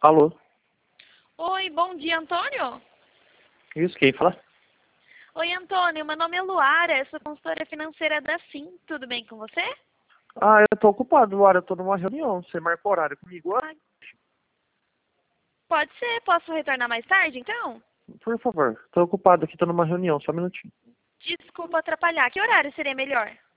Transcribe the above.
Alô? Oi, bom dia, Antônio. Isso, quem fala? Oi, Antônio, meu nome é Luara, eu sou consultora financeira da Sim. Tudo bem com você? Ah, eu tô ocupado, Luara, eu tô numa reunião. Você marca horário comigo? Ah, pode ser, posso retornar mais tarde, então? Por favor, tô ocupado aqui, tô numa reunião, só um minutinho. Desculpa atrapalhar, que horário seria melhor?